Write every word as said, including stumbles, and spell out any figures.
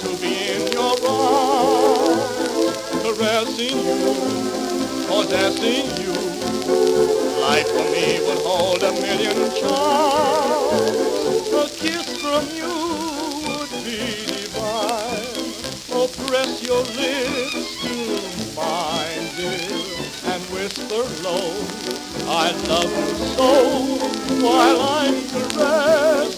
to be in your arms, caressing you, possessing you. Life for me would hold a million charms. A kiss from you would be divine. Oh, press your lips to mine, dear, and whisper low, I love you so, while I'm caressing